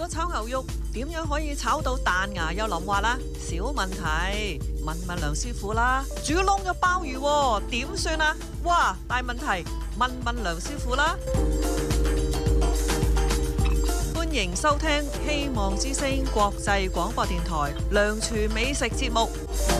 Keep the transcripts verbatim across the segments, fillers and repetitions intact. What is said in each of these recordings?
個炒牛肉點樣可以炒到彈牙又腍滑啦？小問題，問問梁師傅啦。煮燶咗鮑魚喎，點算啊？哇，大問題，問問梁師傅啦。歡迎收聽希望之聲國際廣播電台梁廚美食節目。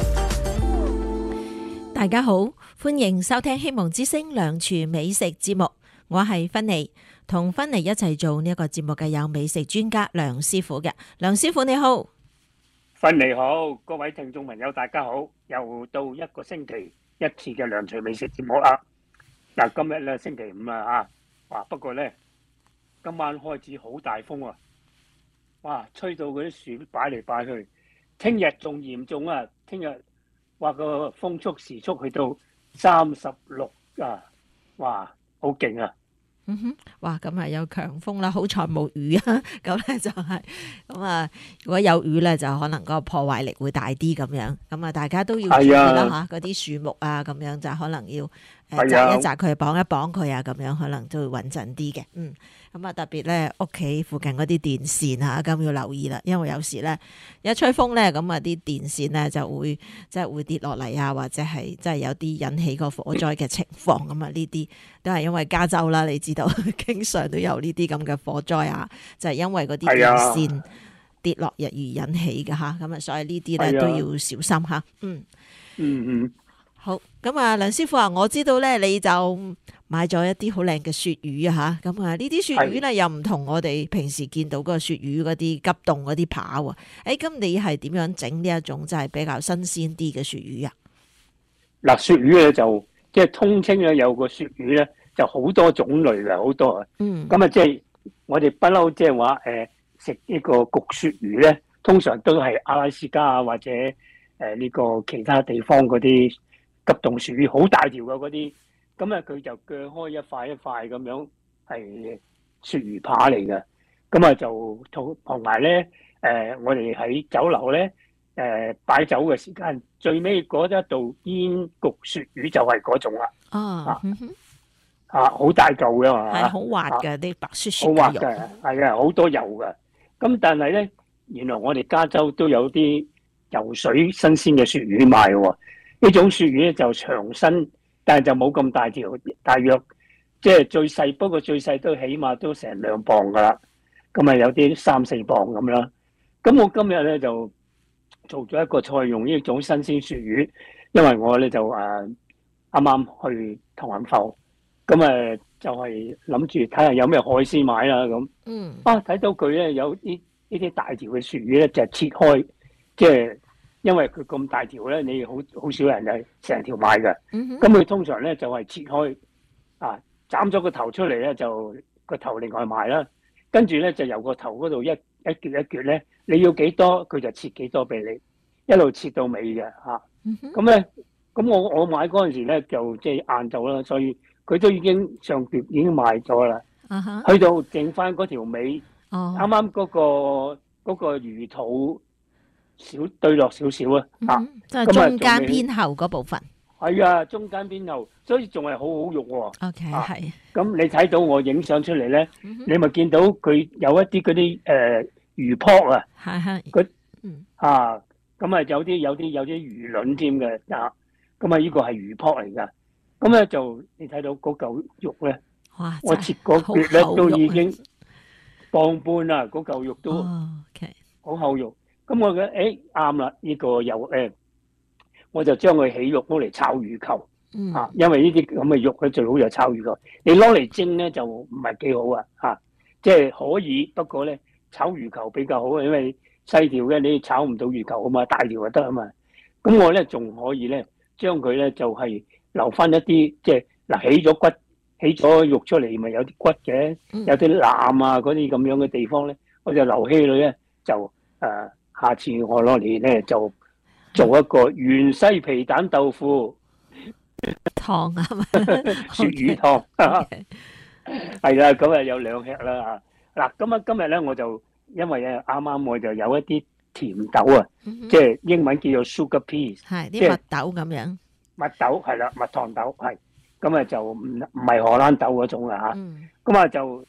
大家好，歡迎收聽希望之聲梁廚美食節目，我係芬妮。同芬妮一齊做呢一個節目嘅有美食專家梁師傅嘅。梁師傅你好。 芬妮好，各位聽眾朋友大家好，又到一個星期一次嘅梁廚美食節目啦。嗱，今日咧星期五啦吓，哇！不過咧今晚開始好大風啊，哇！吹到嗰啲樹擺嚟擺去，聽日仲嚴重啊！聽日話個風速時速去到三十六啊，哇！好勁啊！ 嗯哼，哇！咁啊有強風啦，好彩冇雨啊。咁咧就係咁啊，如果有雨咧，就可能個破壞力會大啲咁樣。咁啊，大家都要注意啦吓，嗰啲樹木啊，咁樣就可能要誒摘一摘佢，綁一綁佢啊，咁樣可能都會穩陣啲嘅。嗯，咁啊特別咧屋企附近嗰啲電線啊，咁要留意啦，因為有時咧一吹風咧，咁啊啲電線咧就會即係會跌落嚟啊，或者係即係有啲引起個火災嘅情況。咁啊呢啲都係因為加州啦，你知道經常都有呢啲咁嘅火災啊，就係因為嗰啲電線跌落日而引起嘅吓。咁啊所以呢啲咧都要小心吓。嗯嗯嗯。 好，咁啊，梁師傅啊，我知道咧，你就買咗一啲好靚嘅鱈魚啊吓，咁啊呢啲鱈魚咧又唔同我哋平時見到嗰個鱈魚嗰啲急凍嗰啲扒喎。誒，咁你係點樣整呢一種就係比較新鮮啲嘅鱈魚啊？ 嗱，鱈魚咧就即係通稱咧有個鱈魚咧就好多種類嘅，好多啊。嗯。咁啊，即係我哋不嬲即係話誒食呢個焗鱈魚咧，通常都係阿拉斯加啊或者誒呢個其他地方嗰啲急凍鱈魚好大條嘅嗰啲，咁啊佢就鋸開一塊一塊咁樣係鱈魚扒嚟嘅，咁啊就同同埋咧誒，我哋喺酒樓咧誒擺酒嘅時間，最尾嗰一道煙焗鱈魚就係嗰種啦。 哦， 啊，好大嚿嘅嘛， 係好滑嘅啲白雪雪好滑嘅，係啊，好多油嘅。咁但係咧，原來我哋加州都有啲游水新鮮嘅鱈魚賣喎。呢種鱈魚咧就長身，但係就冇咁大條，大約即係最細，不過最細都起碼都成兩磅噶啦。咁啊有啲三四磅咁啦。咁我今日咧就做咗一個菜，用呢種新鮮鱈魚，因為我咧就誒啱啱去唐人埠，咁誒就係諗住睇下有咩海鮮買啦咁。嗯。啊，睇到佢咧有啲呢啲大條嘅鱈魚咧，就係切開，即係。因為佢咁大條咧，你好好少人係成條買嘅。咁佢、mm hmm. 通常咧就係、是、切開，啊斬咗個頭出嚟咧，就個頭另外賣啦。跟住咧就由個頭嗰度一一撅一撅咧，你要幾多佢就切幾多俾你，一路切到尾嘅嚇。咁咧、mm，咁、hmm. 我我買嗰陣時咧就即係晏晝啦，所以佢都已經上碟已經賣咗啦。Uh huh. 去到剩翻嗰條尾，啱啱嗰個嗰、嗰個魚肚。少對落少少啊，啊， 即係中間偏後嗰部分。 係啊，中間偏後，所以仲係好好肉喎。 OK，係。 咁你睇到我影相出嚟咧，你咪見到佢有一啲嗰啲誒魚泡啊， 係係。 佢啊，咁啊有啲有啲有啲魚卵添嘅啊，咁啊呢個係魚泡嚟噶。咁咧就你睇到嗰嚿肉咧， 哇！ 我切嗰橛咧都已經磅半啦，嗰嚿肉都好厚肉。咁我覺得誒啱啦，呢、這個又誒、欸，我就將佢起肉攞嚟炒魚球，嗯、啊，因為呢啲咁嘅肉咧最好就炒魚球，你攞嚟蒸咧就唔係幾好啊，嚇，即係可以，不過咧炒魚球比較好，因為細條嘅你炒唔到魚球啊嘛，大條就得啊嘛。咁我咧仲可以咧將佢咧就係、是、留翻一啲，即係嗱起咗骨，起咗肉出嚟咪有啲骨嘅，有啲腩啊嗰啲咁樣嘅地方咧，我就留起佢咧就誒。呃下次我攞嚟咧就做一個芫茜皮蛋豆腐湯啊， 鱈魚湯係啦，咁啊有兩吃啦嗱，咁啊今日咧我就因為咧啱啱我就有一啲甜豆啊，即係英文叫做 sugar peas， 係啲蜜豆咁樣， 蜜豆係啦，蜜糖豆係，咁啊就唔唔係荷蘭豆嗰種啦吓，咁啊就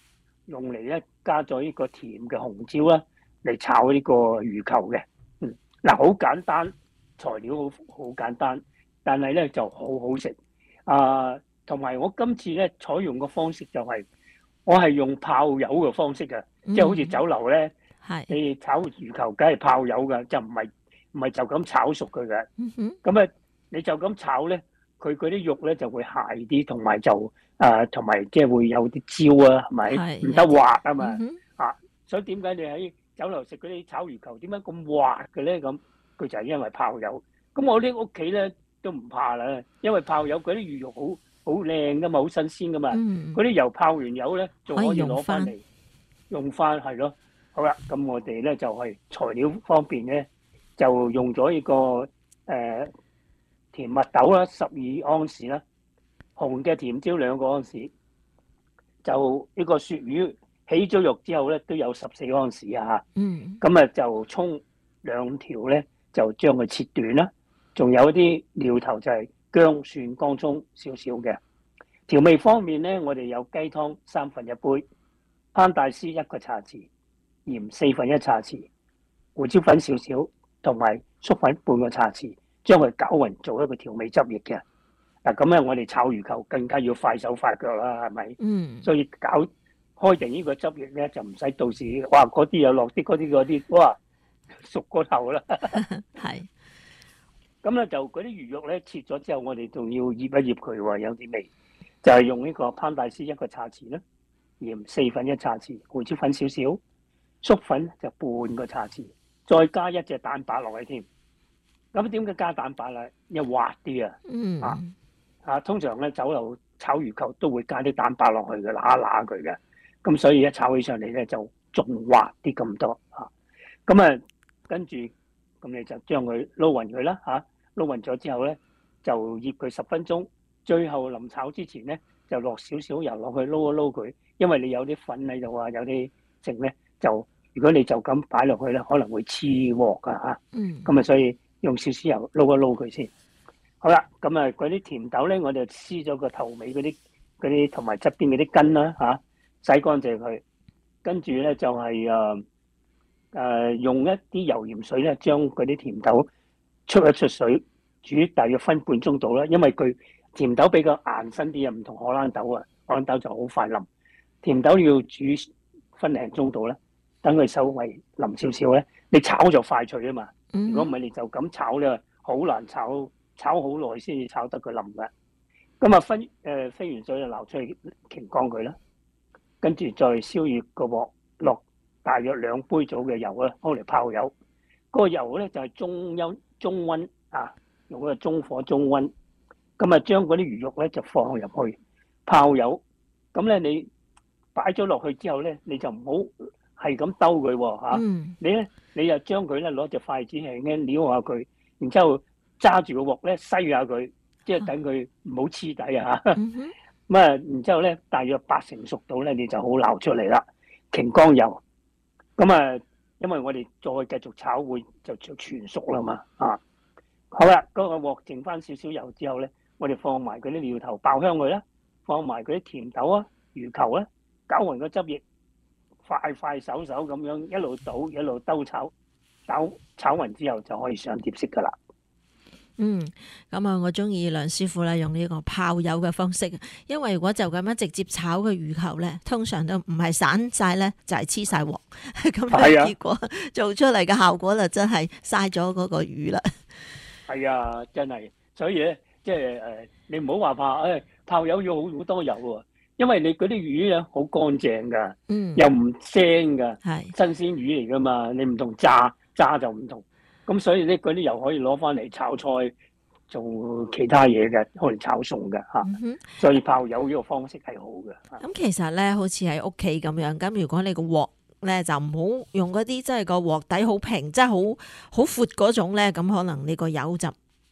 用嚟咧加咗呢個甜嘅紅椒啦，嚟炒呢個魚球嘅。嗯，嗱，好簡單，材料好好簡單，但係咧就好好食。啊，同埋我今次咧採用嘅方式就係、我係用泡油嘅方式嘅， 嗯、 即係好似酒樓咧， 係你炒魚球梗係泡油嘅，就唔係唔係就咁炒熟佢嘅。 嗯哼， 咁啊，你就咁炒咧，佢嗰啲肉咧就會鞋啲，同埋就誒同埋即係會有啲焦啊，係咪？ 係唔得滑啊嘛。 嗯哼啊，所以點解你喺酒樓食嗰啲炒魚球點解咁滑嘅咧？咁佢就係因為泡油。咁我啲屋企咧都唔怕啦，因為泡油嗰啲魚肉好好靚噶嘛，好新鮮噶嘛。 嗯嗰啲油泡完油咧，仲可以可以用返攞翻嚟用翻，係咯。好啦，咁我哋咧就係、材料方面咧，就用咗呢、個誒、呃、甜蜜豆啦，十二盎司啦，紅嘅甜椒兩個盎司，就呢個鱈魚起咗肉之後咧都有十四盎司啊嚇。 嗯咁啊就葱兩條咧，就將佢切斷啦。仲有啲料頭就係薑、蒜、乾葱少少嘅。調味方面咧，我哋有雞湯三分一杯，烹大絲一個茶匙，鹽四分一茶匙，胡椒粉少少，同埋粟粉半個茶匙，將佢攪勻做一個調味汁液嘅。嗱咁咧，我哋炒魚球更加要快手快腳啦，係咪？ 嗯所以搞開定呢個汁液咧，就唔使到時哇嗰啲又落啲，嗰啲嗰啲，哇熟過頭啦。 係咁咧就嗰啲魚肉咧切咗之後，我哋仲要醃一醃佢喎，有啲味。就係、用呢個烹大絲一個茶匙啦，鹽四分一茶匙，胡椒粉少少，粟粉就半個茶匙，再加一隻蛋白落去添。咁點解加蛋白咧？因為滑啲啊！ 嗯啊啊，通常咧酒樓炒魚球都會加啲蛋白落去嘅，揦一揦佢嘅。咁所以一炒起上嚟咧就仲滑啲咁多啊。咁啊，跟住咁你就將佢撈勻佢啦嚇，撈勻咗之後咧就醃佢十分鐘。最後臨炒之前咧就落少少油落去撈一撈佢，因為你有啲粉喺度啊，有啲剩咧就如果你就咁擺落去咧，可能會黐鑊噶嚇。 嗯咁啊，所以用少少油撈一撈佢先。好啦，咁啊嗰啲甜豆咧，我就撕咗個頭尾嗰啲嗰啲同埋側邊嗰啲根啦嚇，洗乾淨佢。跟住咧就係誒誒用一啲油鹽水咧，將嗰啲甜豆出一出水，煮大約分半鐘度啦，因為佢甜豆比較硬身啲啊，唔同荷蘭豆啊，荷蘭豆就好快腍。甜豆要煮分零鐘度啦，等佢稍微腍少少咧，你炒就快脆啊嘛。 嗯如果唔係你就咁炒咧，好難炒，炒好耐先至炒得佢腍嘅。咁啊分誒、呃、飛完水就撈出去擎乾佢啦，跟住再燒熱個鑊，落大約兩杯左右嘅油啦，攞嚟泡油。嗰、個油咧就係、是、中溫中溫啊，用嗰個中火中溫。咁啊，將嗰啲魚肉咧就放入去泡油。咁咧你擺咗落去之後咧，你就唔好係咁兜佢喎嚇。 嗯你咧你又將佢咧攞隻筷子輕輕撩下佢，然之後揸住個鑊咧篩下佢，即係等佢唔好黐底啊嚇。 嗯哼咁啊，然之後咧大約八成熟到咧，你就好撈出嚟啦。擎乾油。咁啊，因為我哋再繼續炒會就就全熟啦嘛啊。好啦，嗰、個鑊剩翻少少油之後咧，我哋放埋嗰啲料頭爆香佢啦，放埋嗰啲甜豆啊、魚球啦，攪勻個汁液，快快手手咁樣一路倒一路兜炒，炒炒勻之後就可以上碟食噶啦。 嗯，咁啊，我中意梁師傅咧用呢個泡油嘅方式，因為如果就咁樣直接炒嘅魚球咧，通常都唔係散晒咧，就係黐晒鑊，咁係啊結果做出嚟嘅效果就真係嘥咗嗰個魚啦。 係啊，真係，所以咧，即係誒，你唔好話怕，誒、哎、泡油要好好多油喎，因為你嗰啲魚咧好乾淨㗎， 嗯， 又唔腥㗎， 係新鮮魚嚟㗎嘛，你唔同炸，炸就唔同，咁所以咧嗰啲油可以攞翻嚟炒菜，做其他嘢嘅，可以炒餸嘅嚇， 嗯哼。 所以泡油呢個方式係好嘅。 咁其實咧，好似喺屋企咁樣，咁如果你個鑊咧就唔好用嗰啲，即係個鑊底好平，即係好好闊嗰種咧，咁可能你個油就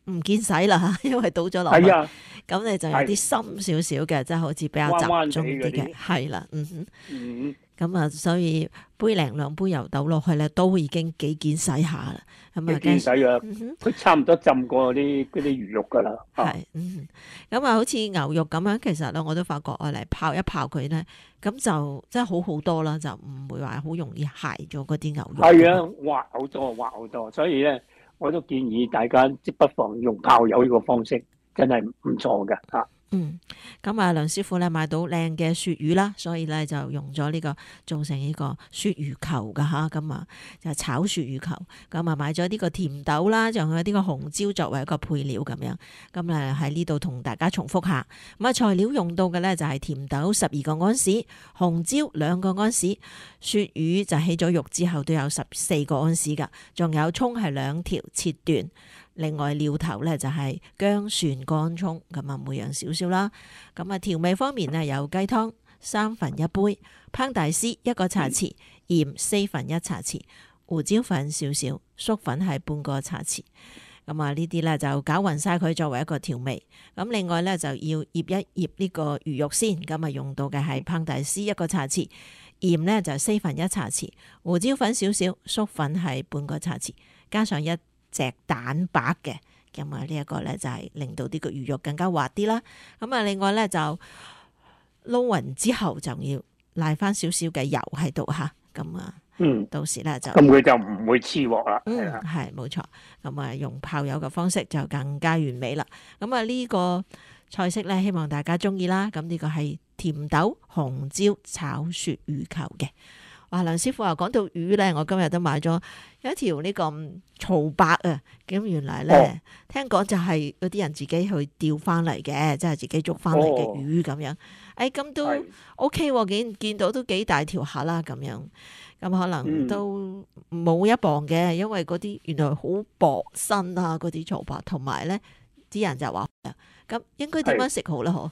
唔見使啦嚇，因為倒咗落去。 係啊， 咁你就有啲深少少嘅，即係好似比較集中啲嘅，係啦，嗯哼。 嗯。 咁啊，所以杯零兩杯油倒落去咧，都已經幾件洗下啦。咁啊， 幾件洗啊， 嗯佢差唔多浸過啲嗰啲魚肉噶啦。 係，嗯，咁啊，好似牛肉咁樣，其實咧我都發覺我嚟泡一泡佢咧，咁就真係好好多啦，就唔會話好容易鞋咗嗰啲牛肉。 係啊，滑好多，滑好多，所以咧，我都建議大家即不妨用泡油呢個方式，真係唔錯噶嚇。 嗯，咁啊，梁師傅咧買到靚嘅鱈魚啦，所以咧就用咗呢個做成呢個鱈魚球噶吓，咁啊就炒鱈魚球，咁啊買咗呢個甜豆啦，仲有呢個紅椒作為一個配料咁樣，咁啊喺呢度同大家重複下，咁啊材料用到嘅咧就係甜豆十二個安士，紅椒兩個安士，鱈魚就起咗肉之後都有十四個安士噶，仲有蔥係兩條切段。另外料頭咧就係薑蒜乾葱，咁啊每樣少少啦。咁啊調味方面咧有雞湯三分一杯，烹大絲一個茶匙，鹽四分一茶匙，胡椒粉少少，粟粉係半個茶匙。咁啊呢啲咧就攪勻晒佢作為一個調味。咁另外咧就要醃一醃呢個魚肉先，咁啊用到嘅係烹大絲一個茶匙，鹽咧就四分一茶匙，胡椒粉少少，粟粉係半個茶匙，加上一隻蛋白嘅，咁啊呢一個咧就係令到呢個魚肉更加滑啲啦。咁啊另外咧就撈勻之後就要瀨翻少少嘅油喺度吓，咁啊，嗯，到時咧就咁佢就唔會黐鑊啦。 嗯，係冇錯。咁啊用泡油嘅方式就更加完美啦。咁啊呢個菜式咧希望大家中意啦。咁呢個係甜豆紅椒炒鱈魚球嘅。哇！梁師傅話講到魚咧，我今日都買咗有一條呢個曹白啊，咁原來咧、哦、聽講就係嗰啲人自己去釣翻嚟嘅，即係自己捉翻嚟嘅魚咁樣。誒咁都 OK 喎，見見到都幾大條下啦咁樣。咁可能都冇一磅嘅，因為嗰啲原來好薄身啊，嗰啲曹白，同埋咧啲人就話咁應該點樣食好咧？嗬？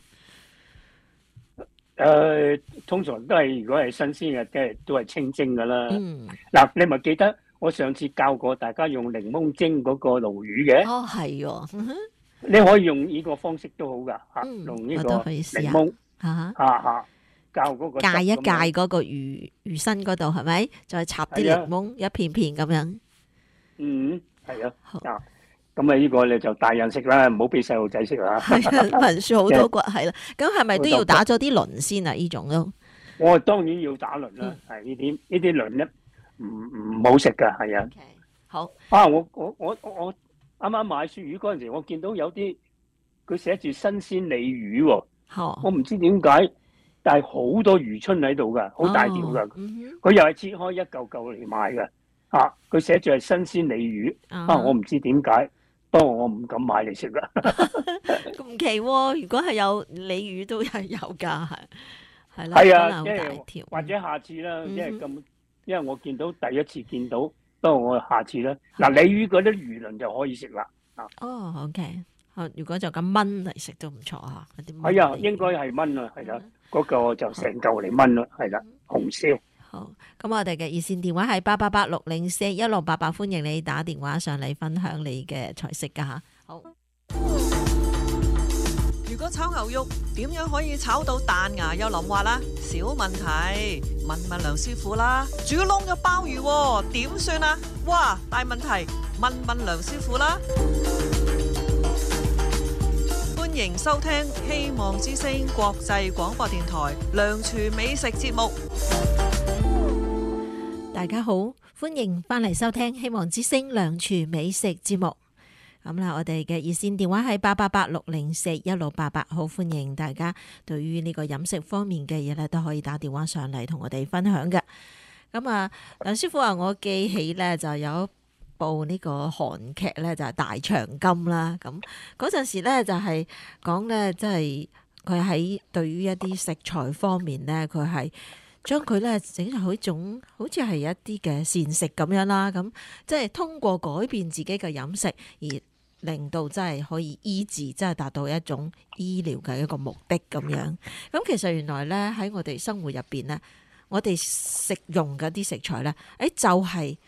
誒、呃，通常都係如果係新鮮嘅，即係都係清蒸噶啦。嗱、嗯，你咪記得我上次教過大家用檸檬蒸嗰個鱸魚嘅？哦，係喎。你可以用呢個方式都好噶嚇、嗯，用呢個檸檬嚇嚇教嗰個界一界嗰個魚魚身嗰度係咪？再插啲檸檬一片片咁樣。 嗯，係啊。啊。咁啊，呢個咧就大人食啦，唔好俾細路仔食啦。 係啊，文書好多骨係啦。咁係咪都要打咗啲鱗先啊？呢種都， 我當然要打鱗啦。係呢啲呢啲鱗咧，唔唔好食噶。係啊。 Okay, 好啊！我我我我啱啱買鱈魚嗰陣時，我見到有啲佢寫住新鮮鯉魚喎。 好， 我唔知點解，但係好多魚春喺度噶，好大條噶。佢、哦、又係切開一嚿嚿嚟賣噶。啊，佢寫住係新鮮鯉魚。啊，我唔知點解。不過我唔敢買嚟食啦。 咁奇喎！如果係有鯉魚都係有㗎，係係啦， 係啊， 即係或者下次啦，因為咁，因為我見到第一次見到，不過我下次啦。嗱，鯉魚嗰啲魚鱗就可以食啦。啊， 哦 ，OK，如果就咁炆嚟食都唔錯嚇。 係啊，應該係炆啊，係啦，嗰個就成嚿嚟炆啦，係啦，紅燒。 好，咁我哋嘅熱線電話係八八八六零四一六八八，歡迎你打電話上嚟分享你嘅菜式噶吓。好， 如果炒牛肉點樣可以炒到彈牙又腍滑啦？小問題，問問梁師傅啦。煮燶咗鮑魚點算啊？哇，大問題，問問梁師傅啦。歡迎收聽希望之聲國際廣播電台梁廚美食節目。 大家好，歡迎翻嚟收聽希望之聲梁廚美食節目。咁啦，我哋嘅熱線電話係八八八六零四一六八八，好歡迎大家對於呢個飲食方面嘅嘢咧，都可以打電話上嚟同我哋分享嘅。咁啊，梁師傅話我記起咧就有一部呢個韓劇咧就係大長今啦。咁嗰陣時咧就係講咧，即係佢喺對於一啲食材方面咧，佢係將佢咧整成好一種好似係一啲嘅膳食咁樣啦。咁即係通過改變自己嘅飲食而令到真係可以醫治，真係達到一種醫療嘅一個目的咁樣。咁其實原來咧喺我哋生活入邊咧，我哋食用嗰啲食材咧，誒就係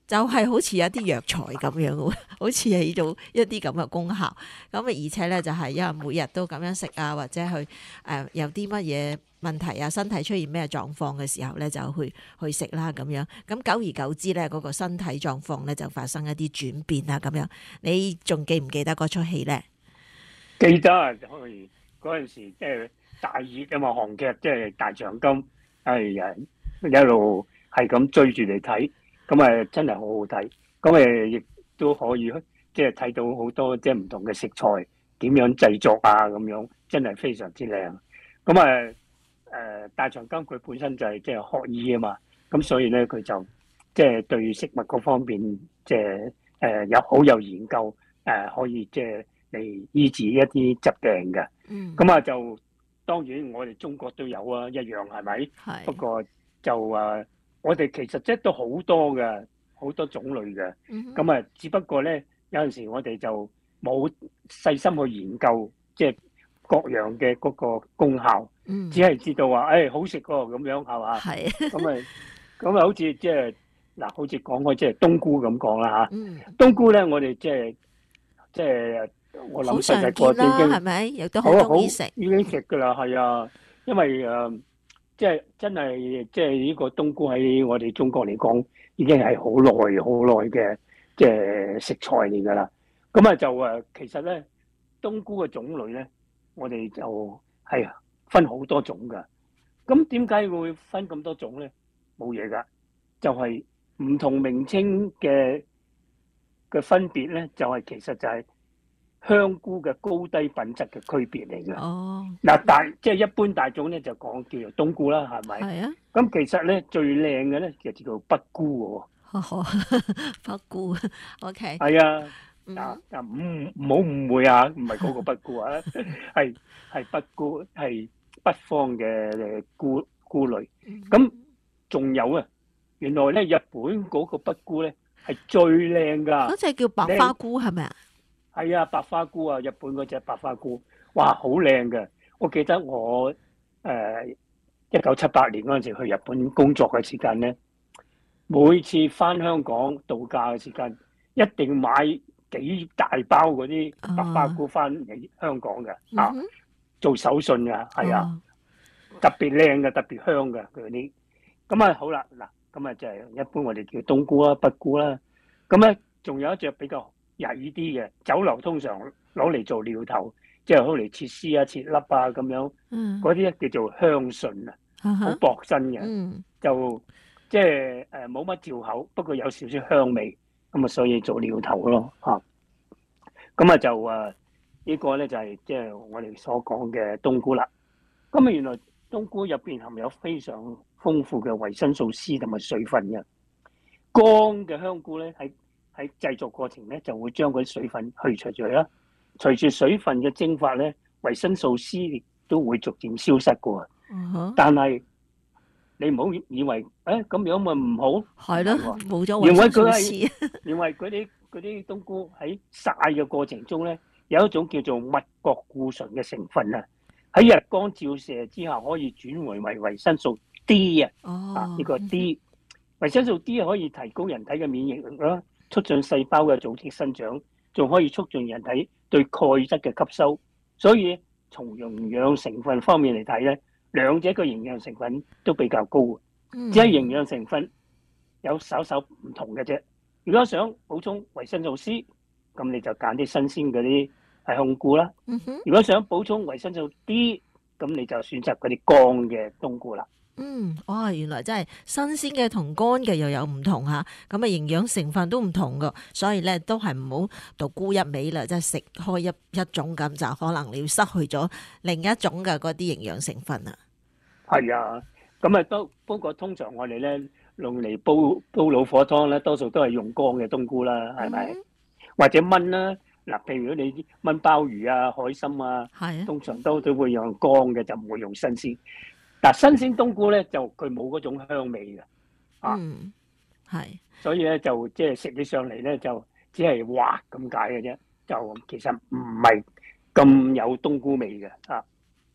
就係好似有啲藥材咁樣喎，好似起到一啲咁嘅功效。咁啊，而且咧就係因為每日都咁樣食啊，或者去誒、呃、有啲乜嘢問題啊，身體出現咩狀況嘅時候咧，就去去食啦咁樣。咁久而久之咧，嗰、那個身體狀況咧就發生一啲轉變啊咁樣。你仲記唔記得嗰出戲咧？ 記得啊，嗰陣時即係大熱啊嘛，韓劇即係大長今，係啊一路係咁追住嚟睇。咁啊，真係好好睇。咁誒，亦都可以即係睇到好多即係唔同嘅食材點樣製作啊，咁樣真係非常之靚。咁啊誒，大長今佢本身就係即係學醫啊嘛，咁所以咧佢就即係對食物嗰方面即係誒有好有研究，誒、呃、可以即係嚟醫治一啲疾病嘅。嗯。咁啊，就當然我哋中國都有啊，一樣係咪？係。不過就誒。我哋其實即係都好多嘅，好多種類嘅。咁啊，只不過咧有陣時我哋就冇細心去研究，即係各樣嘅嗰個功效。嗯、只係知道話，誒、哎、好食喎咁樣係嘛？係。咁啊，咁啊，好似即係嗱，好似講開即係冬菇咁講啦嚇。嗯、冬菇咧，我哋即係即係我諗細細個已經係咪？亦都好中意食，已經食㗎啦，係啊，因為誒。呃即係真係，即係呢個冬菇喺我哋中國嚟講，已經係好耐好耐嘅即係食材嚟㗎啦。咁啊就誒，其實咧冬菇嘅種類咧，我哋就係分好多種㗎。咁點解會分咁多種咧？冇嘢㗎，就係唔同名稱嘅嘅分別咧，就係其實就係香菇嘅高低品質嘅區別嚟嘅。哦，嗱大即係一般大眾咧就講叫做冬菇啦，係咪？係啊。咁其實咧最靚嘅咧就叫做北菇喎。 北菇，OK。 係啊，嗱嗱唔唔好誤會啊，唔係嗰個北菇啊，係係北菇，係北方嘅菇菇類。咁仲有啊，原來咧日本嗰個北菇咧係最靚㗎。 嗰隻叫白花菇係咪啊？ 係啊，白花菇啊，日本嗰隻白花菇，哇，好靚嘅！我記得我誒一九七八年嗰陣時去日本工作嘅時間咧，每次翻香港度假嘅時間，一定買幾大包嗰啲白花菇翻嚟香港嘅、uh, 啊，做手信㗎，係啊， uh, 特別靚嘅，特別香嘅佢啲。咁啊好啦，嗱，咁啊就係一般我哋叫冬菇啦、北菇啦。咁咧仲有一隻比較曳啲嘅，酒樓通常攞嚟做料頭，即係攞嚟切絲啊、切粒啊咁樣。嗰啲咧叫做香筍啊，好薄身嘅，嗯、就即係誒冇乜嚼口，不過有少少香味，咁啊所以做料頭咯嚇。咁啊就誒、啊這個、呢個咧就係即係我哋所講嘅冬菇啦。咁啊原來冬菇入邊含有非常豐富嘅維生素 C 同埋水分嘅。乾嘅香菇咧喺喺製作過程咧就會將嗰啲水分去除咗啦。隨住水分嘅蒸發咧，維生素 C 亦都會逐漸消失嘅。Uh-huh. 但係你唔好以為誒咁樣咪唔好，係咯，冇咗維生素 C。因為嗰啲嗰啲冬菇喺曬嘅過程中咧，有一種叫做麥角固醇嘅成分啊，喺日光照射之下可以轉換為維生素 D 啊。哦，啊呢個 D 維生素 D 可以提高人體嘅免疫力啦，促進細胞嘅組織生長，仲可以促進人體對鈣質嘅吸收。所以從營養成分方面嚟睇咧，兩者嘅營養成分都比較高，只係營養成分有稍稍唔同嘅啫。如果想補充維生素 C，咁你就揀啲新鮮嗰啲係香菇啦。如果想補充維生素 D，咁你就選擇嗰啲乾嘅冬菇啦。 嗯，哇，原來真係新鮮嘅同乾嘅又有唔同嚇，咁啊營養成分都唔同噶，所以咧都係唔好獨沽一味啦，即係食開一一種咁就可能你要失去咗另一種嘅嗰啲營養成分啊。 係啊，咁啊都不過通常我哋咧用嚟煲煲老火湯咧，多數都係用乾嘅冬菇啦，係咪？嗯、或者炆啦，嗱，譬如你炆鮑魚啊、海參啊，係啊，通常都都會用乾嘅，就唔會用新鮮。嗱，新鮮冬菇咧就佢冇嗰種香味嘅，啊， 嗯，係， 所以咧就即係食起上嚟咧就只係滑咁解嘅啫，就其實唔係咁有冬菇味嘅啊。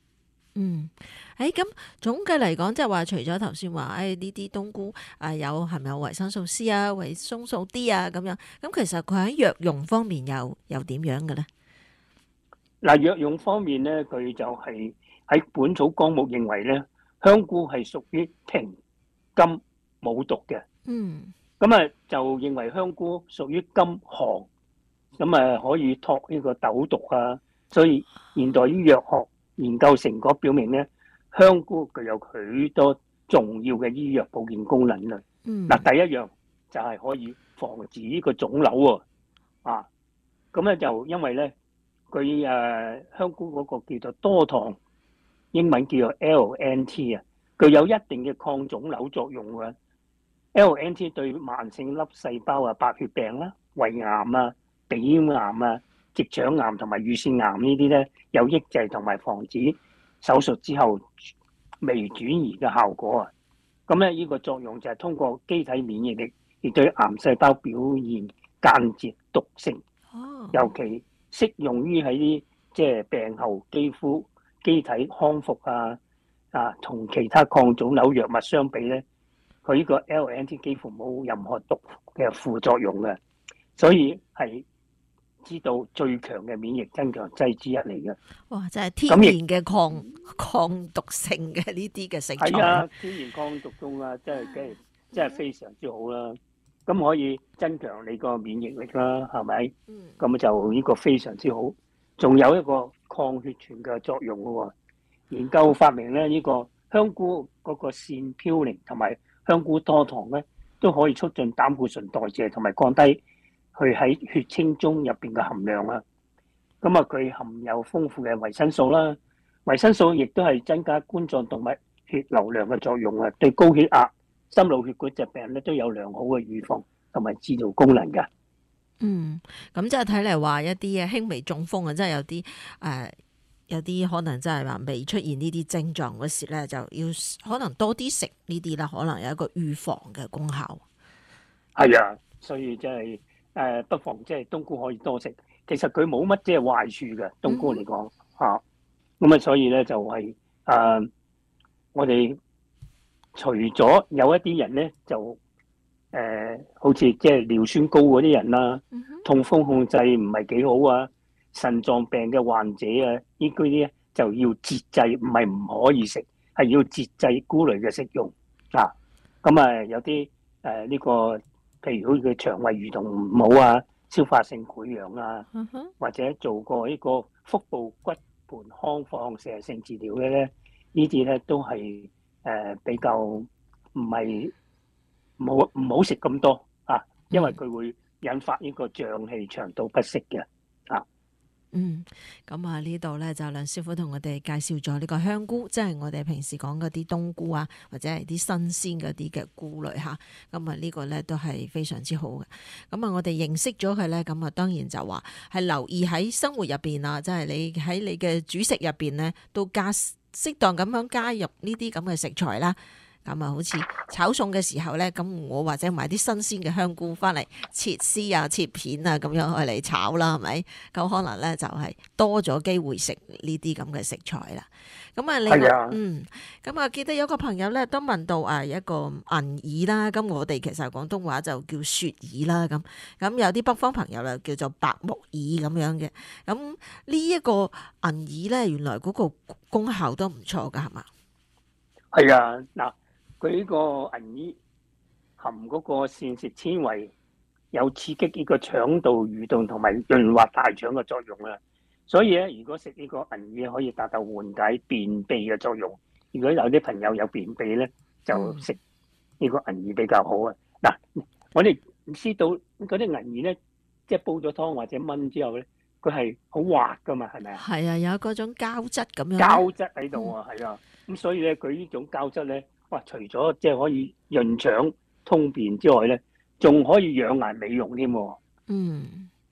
嗯，誒咁總嘅嚟講，即係話除咗頭先話，誒呢啲冬菇啊有係咪有維生素 C 啊、維生素 D 啊咁樣？咁其實佢喺藥用方面又又點樣嘅咧？ 嗱，藥用方面咧，佢就係喺《本草綱目》認為咧，香菇係屬於平甘冇毒嘅。 嗯， 咁啊就認為香菇屬於甘寒，咁啊可以托呢個痘毒啊。所以現代醫藥學研究成果表明咧，香菇具有許多重要嘅醫藥保健功能啦。 嗯， 嗱，第一樣就係可以防止呢個腫瘤喎。啊，咁咧就因為咧。佢誒香菇嗰個叫做多糖，英文叫做 L N T 啊，具有一定嘅抗腫瘤作用嘅。L N T 對慢性粒細胞啊、白血病啦、胃癌啊、鼻咽癌啊、直腸癌同埋乳腺癌呢啲咧有抑制同埋防止手術之後微轉移嘅效果啊。咁咧呢個作用就係通過機體免疫力，亦對癌細胞表現間接毒性， 哦， 尤其適用於喺啲即係病後肌膚機體康復啊啊，同其他抗腫瘤藥物相比咧，佢呢個 L N T 幾乎冇任何毒嘅副作用嘅，所以係知道最強嘅免疫增強劑之一嚟嘅。 哇！真係天然嘅抗抗毒性嘅呢啲嘅食材。 係啊，天然抗毒中啊，真係真係真係非常之好啦。咁可以增強你個免疫力啦，係咪？ 嗯。 咁就呢個非常之好，仲有一個抗血栓嘅作用嘅喎。研究發明咧，呢個香菇嗰個腺嘌呤同埋香菇多糖咧，都可以促進膽固醇代謝同埋降低佢喺血清中入邊嘅含量啊。咁啊，佢含有豐富嘅維生素啦，維生素亦都係增加冠狀動脈血流量嘅作用啊，對高血壓、心腦血管疾病咧都有良好嘅預防同埋治療功能㗎。 嗯，咁即係睇嚟話一啲嘅輕微中風啊，即係有啲誒、呃，有啲可能真係話未出現呢啲症狀嗰時咧，就要可能多啲食呢啲啦，可能有一個預防嘅功效。 係啊，所以即係誒，不妨即係冬菇可以多食。其實佢冇乜即係壞處嘅，冬菇嚟講嚇。咁啊，所以咧就係、是、誒、呃，我哋除咗有一啲人咧就誒、呃，好似即係尿酸高嗰啲人啦，痛風控制唔係幾好啊，腎臟病嘅患者啊，呢啲咧就要節制，唔係唔可以食，係要節制菇類嘅食用啊。咁啊，有啲誒呢個，譬如好似佢腸胃蠕動唔好啊，消化性潰瘍啊，或者做過呢個腹部骨盆腔放射性治療嘅咧，呢啲咧都係誒、呃、比較唔係唔好唔好食咁多啊，因為佢會引發呢個脹氣、腸道不適嘅啊。 嗯，咁啊呢度咧就梁師傅同我哋介紹咗呢個香菇，即係我哋平時講嗰啲冬菇啊，或者係啲新鮮嗰啲嘅菇類吓。咁啊呢個咧都係非常之好嘅。咁啊我哋認識咗佢咧，咁啊當然就話係留意喺生活入邊啊，即係你喺你嘅主食入邊咧，都加適當咁樣加入呢啲咁嘅食材啦。咁啊，好似炒餸嘅時候咧，咁我或者買啲新鮮嘅香菇翻嚟切絲啊、切片啊，咁樣去嚟炒啦，係咪？咁可能咧就係多咗機會食呢啲咁嘅食材啦。咁啊，另外， 啊、 嗯，咁啊，記得有個朋友咧都問到啊一個銀耳啦，咁我哋其實廣東話就叫雪耳啦，咁咁有啲北方朋友咧叫做白木耳咁樣嘅。咁呢一個銀耳咧，原來嗰個功效都唔錯噶，係嘛？ 係啊，嗱。佢呢個銀耳含嗰個膳食纖維，有刺激呢個腸道蠕動同埋潤滑大腸嘅作用啦。所以咧，如果食呢個銀耳可以達到緩解便秘嘅作用。如果有啲朋友有便秘咧，就食呢個銀耳比較好啊。嗱、嗯，我哋知道嗰啲銀耳咧，即係煲咗湯或者燜之後咧，佢係好滑噶嘛，係咪啊？ 係啊，有嗰種膠質咁樣。 膠質喺度啊，係啊。咁所以咧，佢呢種膠質咧。哇！除咗即係可以潤腸通便之外咧，仲可以養顏美容添。 嗯，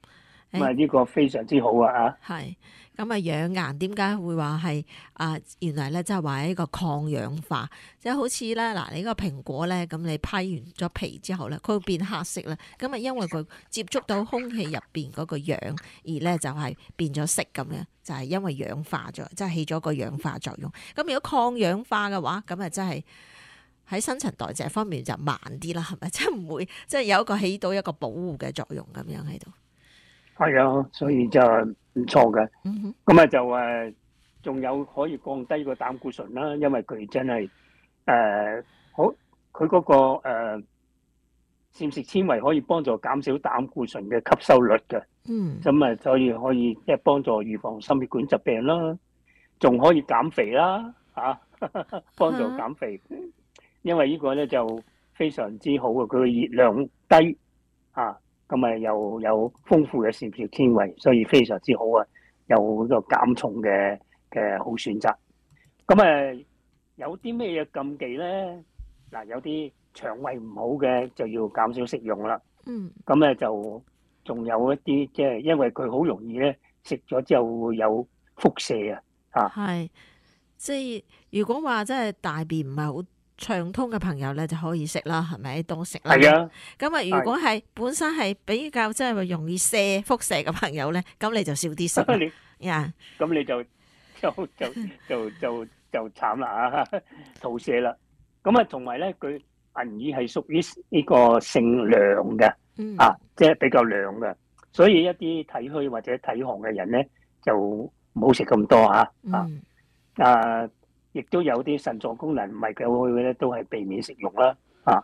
咁啊呢個非常之好啊！啊， 係咁啊，養顏點解會話係啊？原來咧即係話係一個抗氧化，即係好似咧嗱，你個蘋果咧，咁你批完咗皮之後咧，佢會變黑色啦。咁啊，因為佢接觸到空氣入邊嗰個氧，而咧就係變咗色咁樣，就係因為氧化咗，即係起咗個氧化作用。咁如果抗氧化嘅話，咁啊真係喺新陳代謝方面就慢啲啦，係咪？即係唔會即係有一個起到一個保護嘅作用咁樣喺度。 係啊，所以就唔錯嘅。咁啊就誒，仲有可以降低個膽固醇啦，因為佢真係誒好，佢嗰個誒膳食纖維可以幫助減少膽固醇嘅吸收率嘅。 嗯， 咁啊，所以可以即係幫助預防心血管疾病啦，仲可以減肥啦，嚇幫助減肥。因為呢個咧就非常之好嘅，佢嘅熱量低啊。咁啊，又有豐富嘅膳食纖維，所以非常之好啊！有嗰個減重嘅嘅好選擇。咁啊，有啲咩嘢禁忌咧？嗱，有啲腸胃唔好嘅就要減少食用啦。 嗯。 咁咧就仲有一啲即係因為佢好容易咧食咗之後會有腹瀉啊！嚇。 係，即係如果話即係大便唔係好暢通嘅朋友咧就可以食啦，係咪多食啦？ 係啊。 咁啊，如果係本身係比較即係容易瀉腹瀉嘅朋友咧，咁你就少啲食啦。呀， 咁你就就就就就就慘啦嚇，肚瀉啦。咁啊，同埋咧，佢銀耳係屬於呢個性涼嘅，啊，即係比較涼嘅，所以一啲體虛或者體寒嘅人咧就唔好食咁多嚇啊啊！亦都有啲腎臟功能唔係幾好嘅咧，都係避免食用啦。啊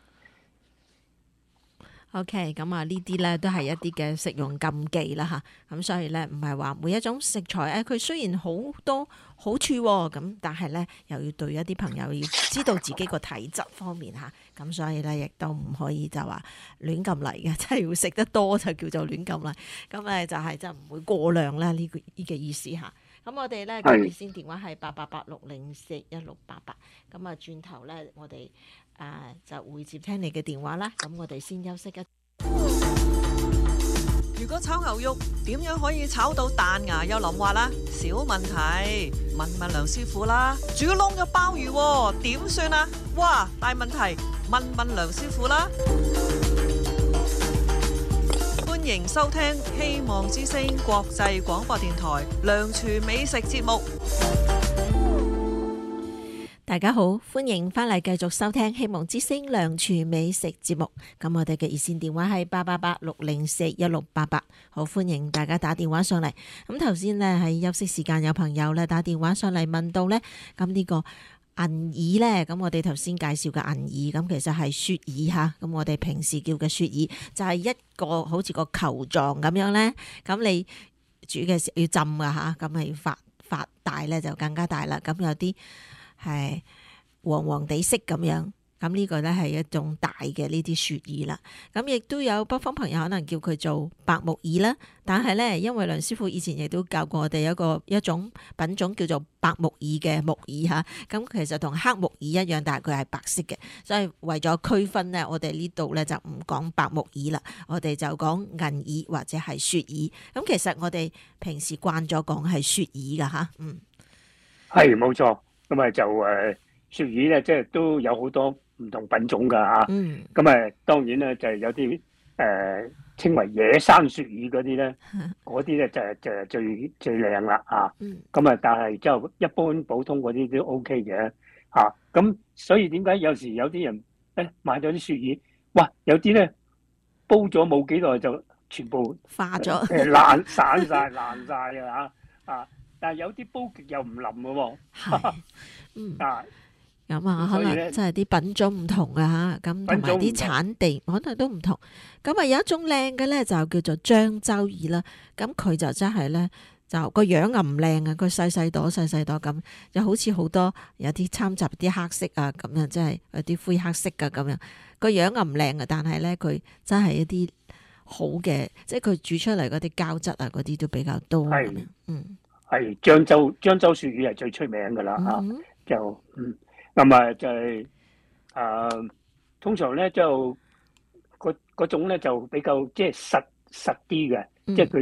，OK，咁啊呢啲咧都係一啲嘅食用禁忌啦吓。咁所以咧唔係話每一種食材誒，佢雖然好多好處咁，但係咧又要對一啲朋友要知道自己個體質方面吓。咁所以咧亦都唔可以就話亂咁嚟嘅，即係要食得多就叫做亂咁嚟。咁咧就係就唔會過量啦，呢個呢個意思吓。咁我哋咧嘅熱線電話係八八八六零四一六八八。咁啊，轉頭咧我哋誒就會接聽你嘅電話啦。咁我哋先休息一。 如果炒牛肉點樣可以炒到彈牙又腍滑啦？小問題，問問梁師傅啦。煮燶咗鮑魚點算啊？哇，大問題，問問梁師傅啦。歡迎收聽希望之聲國際廣播電台梁廚美食節目。 大家好，歡迎翻嚟繼續收聽希望之聲梁廚美食節目。咁我哋嘅熱線電話係八八八六零四一六八八，好歡迎大家打電話上嚟。咁頭先呢，喺休息時間有朋友咧打電話上嚟問到呢，咁呢個銀耳呢，咁我哋頭先介紹嘅銀耳，咁其實係雪耳吓，咁我哋平時叫嘅雪耳就係一個好似個球狀咁樣呢。咁你煮嘅時候要浸噶吓，咁係要發發大呢就更加大啦。咁有啲係黃黃地色咁樣，咁呢個咧係一種大嘅呢啲雪耳啦。咁亦都有北方朋友可能叫佢做白木耳啦，但係咧因為梁師傅以前亦都教過我哋有一個一種品種叫做白木耳嘅木耳吓，咁其實同黑木耳一樣，但係佢係白色嘅，所以為咗區分咧，我哋呢度咧就唔講白木耳啦，我哋就講銀耳或者係雪耳。咁其實我哋平時慣咗講係雪耳噶吓，嗯，係冇錯。咁啊就誒雪耳咧，即係都有好多唔同品種噶嚇。嗯。咁啊當然咧就係有啲誒稱為野生雪耳嗰啲咧，嗰啲咧就係就係最最靚啦嚇。嗯。咁啊，但係就一般普通嗰啲都 OK 嘅嚇。咁所以點解有時有啲人誒買咗啲雪耳，哇有啲咧煲咗冇幾耐就全部化咗， 誒爛散曬爛曬啊嚇啊！但係有啲煲極又唔腍嘅喎， 係，嗯， 啊， 咁啊，可能真係啲品種唔同啊嚇，咁同埋啲產地可能都唔同。咁啊有一種靚嘅咧就叫做漳州耳啦，咁佢就真係咧就個樣啊唔靚啊，佢細細朵細細朵咁，就好似好多有啲摻雜啲黑色啊咁樣，即係有啲灰黑色嘅咁樣，個樣啊唔靚啊，但係咧佢真係一啲好嘅，即係佢煮出嚟嗰啲膠質啊嗰啲都比較多咁樣，嗯。 係漳州漳州雪耳係最出名噶啦嚇，就嗯咁啊就係誒通常咧就嗰嗰種咧就比較即係實實啲嘅，即係佢一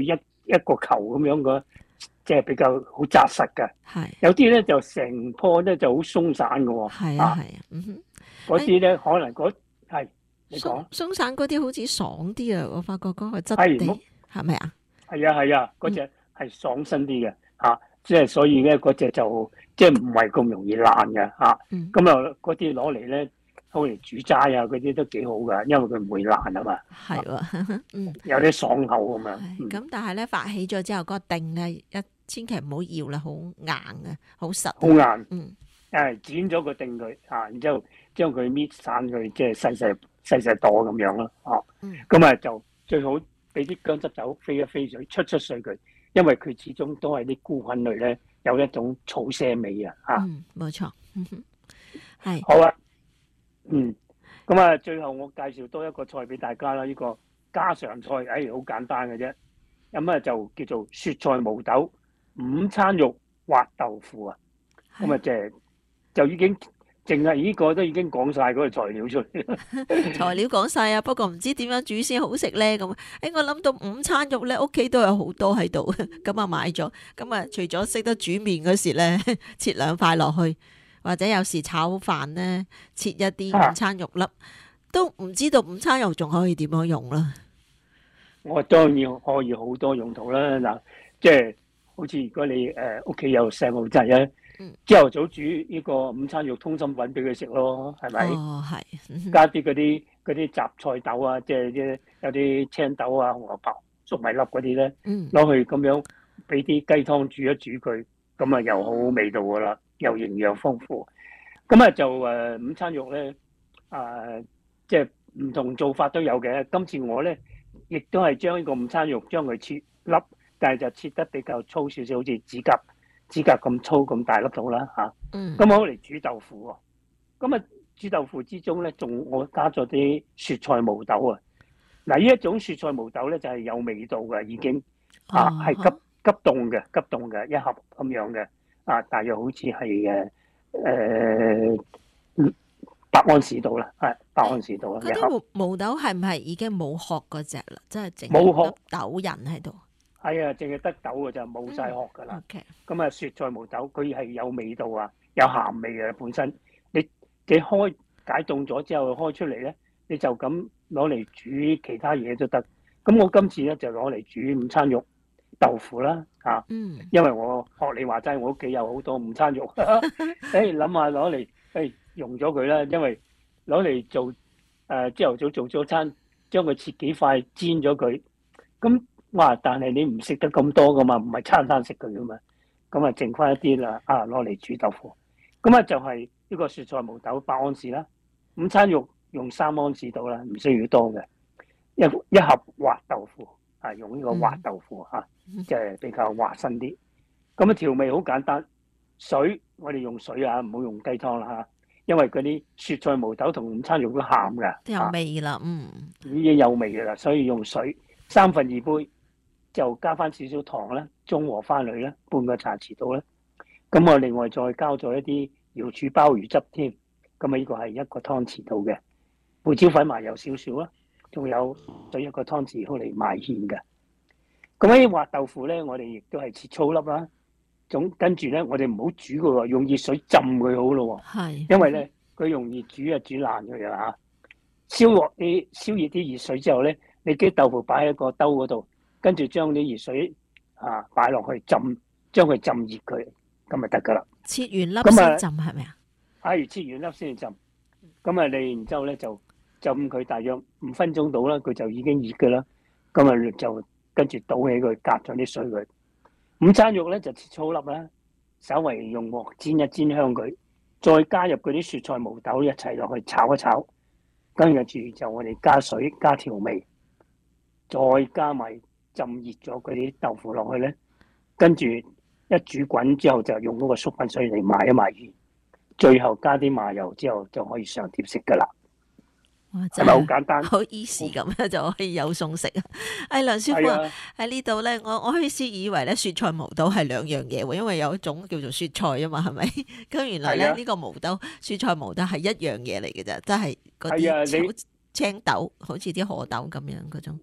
一個球咁樣嘅，即係比較好紮實嘅。 係有啲咧就成棵咧就好鬆散嘅喎。 係啊係啊，嗯哼， 嗰啲咧可能嗰係你鬆講鬆散嗰啲好似爽啲啊！我發覺嗰個質地係冇係咪啊？ 係啊係啊，嗰只係爽身啲嘅嚇，即係所以咧嗰只就即係唔係咁容易爛嘅嚇。 嗯咁啊嗰啲攞嚟咧，攞嚟煮齋啊嗰啲都幾好㗎，因為佢唔會爛啊嘛。 係喎，嗯。 有啲爽口咁樣。 係嗯咁，但係咧發起咗之後，嗰個定咧一千祈唔好搖啦，好硬嘅，好實。 好硬。 嗯。 誒剪咗個定佢啊，然之後將佢搣散佢，即係細細細細朵咁樣咯。哦。 嗯。 咁啊就最好俾啲薑汁酒飛一飛水，出出水佢，因為佢始終都係啲菇菌類咧，有一種草腥味啊。嚇。 嗯，冇錯。嗯哼。係。 好啊。嗯。咁啊，最後我介紹多一個菜俾大家啦，呢、個家常菜，誒、哎、好簡單嘅啫。咁啊就叫做雪菜毛豆午餐肉滑豆腐啊。咁啊即係就已經淨係呢個都已經講晒嗰個材料出嚟。 材料講晒啊，不過唔知點樣煮先好食咧咁。誒，我諗到午餐肉咧，屋企都有好多喺度，咁啊買咗。咁啊，除咗識得煮麵嗰時咧，切兩塊落去，或者有時炒飯咧，切一啲午餐肉粒，都唔知道午餐肉仲可以點樣用啦。 我當然可以好多用途啦。嗱，即係好似如果你誒屋企有細路仔咧，朝頭早煮呢個午餐肉通心粉俾佢食咯，係咪？ 哦，係。嗯加啲嗰啲嗰啲雜菜豆啊，即係啲有啲青豆啊、紅蘿蔔、粟米粒嗰啲咧， 嗯攞去咁樣俾啲雞湯煮一煮佢，咁啊又好好味道噶啦，又營養豐富。咁啊就誒午餐肉咧，啊即係唔同做法都有嘅。今次我咧亦都係將呢個午餐肉將佢切粒，但係就切得比較粗少少，好似指甲指甲咁粗咁大粒到啦嚇。 嗯。 咁我嚟煮豆腐喎。咁啊煮豆腐之中咧，仲我加咗啲雪菜毛豆啊。嗱，呢一種雪菜毛豆咧就係有味道嘅，已經啊係急急凍嘅，急凍嘅一盒咁樣嘅啊，大約好似係誒誒百安士度啦，係百安士度啦。 嗰啲毛毛豆係唔係已經冇殼嗰只啦？即係淨冇殼粒豆仁喺度。 係啊，淨係得豆嘅就冇晒殼噶啦。 OK。 咁啊，雪菜毛豆佢係有味道啊，有鹹味嘅本身。你你開解凍咗之後開出嚟咧，你就咁攞嚟煮其他嘢都得。咁我今次咧就攞嚟煮午餐肉豆腐啦，嚇。 嗯。 因為我學你話齋，我屋企有好多午餐肉，誒諗下攞嚟誒用咗佢啦，因為攞嚟做誒朝頭早做早餐，將佢切幾塊煎咗佢。咁哇！但係你唔食得咁多噶嘛，唔係餐餐食佢噶嘛。咁啊，剩翻一啲啦，啊攞嚟煮豆腐。咁啊就係呢個雪菜毛豆百安士啦，午餐肉用三安士到啦，唔需要多嘅。一一盒滑豆腐啊，用呢個滑豆腐嚇，即係、嗯、比較滑身啲。咁啊調味好簡單，水我哋用水啊，唔好用雞湯啦嚇，因為嗰啲雪菜毛豆同午餐肉都鹹㗎， 都有味啦，嗯， 已經有味㗎啦，所以用水三分二杯。就加翻少少糖啦，中和翻嚟啦，半個茶匙到啦。咁我另外再加咗一啲瑤柱鮑魚汁添，咁啊呢個係一個湯匙到嘅。胡椒粉麻油少少啦，仲有再一個湯匙好嚟賣芡嘅。咁呢啲滑豆腐咧，我哋亦都係切粗粒啦。總跟住咧，我哋唔好煮嘅喎，用熱水浸佢好咯。 係， 因為咧佢容易煮啊煮爛佢啊嚇。燒鑊啲燒熱啲熱水之後咧，你啲豆腐擺喺個兜嗰度。跟住將啲熱水啊擺落去浸，將佢浸熱佢，咁咪得噶啦。 切完粒先浸係咪啊？ 係切完粒先浸。咁啊，你然之後咧就浸佢大約五分鐘到啦，佢就已經熱噶啦。咁啊就跟住倒起佢，隔咗啲水佢。午餐肉咧就切粗粒啦，稍微用鑊煎一煎香佢，再加入嗰啲雪菜毛豆一齊落去炒一炒。跟住就我哋加水加調味，再加埋。浸熱咗嗰啲豆腐落去咧，跟住一煮滾之後就用嗰個粟粉水嚟埋一埋芡，最後加啲麻油之後就可以上碟食噶啦。 哇！ 係咪好簡單？ 好 easy 咁樣就可以有餸食啊！誒，梁師傅啊，喺呢度咧，我我開始以為咧雪菜毛豆係兩樣嘢喎，因為有一種叫做雪菜啊嘛，係咪？咁原來咧呢個毛豆雪菜毛豆係一樣嘢嚟嘅啫，即係嗰啲青豆，好似啲河豆咁樣嗰種。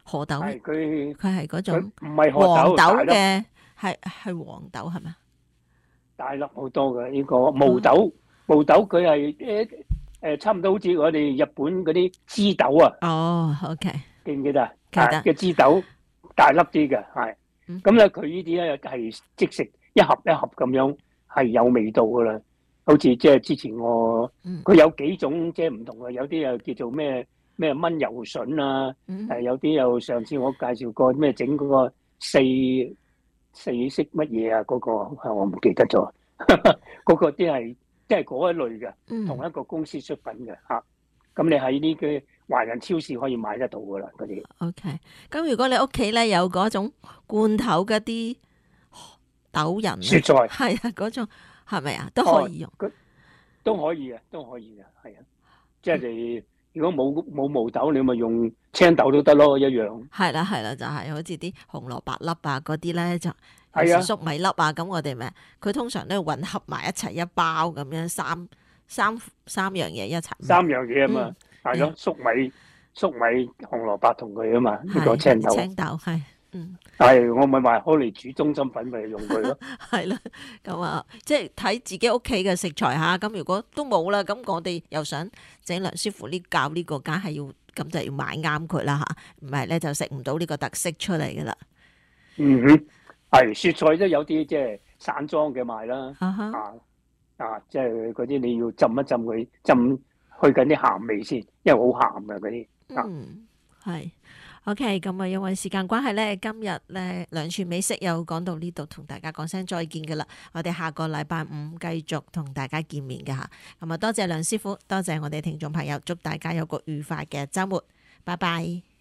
河豆， 係佢佢係嗰種唔係河黃豆大粒嘅，係係黃豆係咪？ 大粒好多嘅呢個毛豆，毛豆佢係誒誒差唔多好似我哋日本嗰啲枝豆啊。 哦，OK， 記唔記得啊？ 記得嘅枝豆大粒啲嘅，係嗯咁咧。佢呢啲咧係即食一盒一盒咁樣，係有味道噶啦。好似即係之前我嗯佢有幾種即係唔同嘅，有啲又叫做咩咩炆油筍啊， 嗯誒有啲又上次我介紹過咩整嗰個四四色乜嘢啊，嗰個係我唔記得咗。嗰個啲係即係嗰一類嘅， 嗯同一個公司出品嘅嚇。咁你喺呢個華人超市可以買得到噶啦，嗰啲。 OK，咁如果你屋企咧有嗰種罐頭嗰啲豆仁啊雪菜係啊，嗰種係咪啊都可以用？ 哦、都可以嘅，都可以嘅，係啊。即係你如果冇冇毛豆，你咪用青豆都得咯，一樣。 係啦係啦，就係、是、好似啲紅蘿蔔粒啊嗰啲咧，就係啊有時粟米粒啊，咁我哋咪佢通常都混合埋一齊一包咁樣，三三三樣嘢一齊。 三樣嘢啊嘛，係咯、 嗯， 粟米、粟米、紅蘿蔔同佢啊嘛，呢、 係個青豆。 青豆係，嗯， 係我咪話開嚟煮中心粉咪用佢咯。 係啦，咁啊，即係睇自己屋企嘅食材嚇。咁如果都冇啦，咁我哋又想整梁師傅呢教呢個，梗係要咁就要買啱佢啦嚇，唔係咧就食唔到呢個特色出嚟噶啦。 嗯哼，係雪菜都有啲即係散裝嘅賣啦。 啊哈啊啊，即係嗰啲你要浸一浸佢，浸去緊啲鹹味先，因為好鹹嘅嗰啲。 嗯，係。OK，咁啊，因為時間關係咧，今日咧兩全美食又講到呢度，同大家講聲再見噶啦。我哋下個禮拜五繼續同大家見面嘅吓。咁啊，多謝梁師傅，多謝我哋聽眾朋友，祝大家有個愉快嘅週末，拜拜。